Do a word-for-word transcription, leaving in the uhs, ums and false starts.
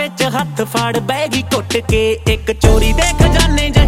ਵਿੱਚ ਹੱਥ ਫੜ ਬਹਿ ਗਈ ਘੁੱਟ ਕੇ। ਇੱਕ ਚੋਰੀ ਦੇ ਖਜ਼ਾਨੇ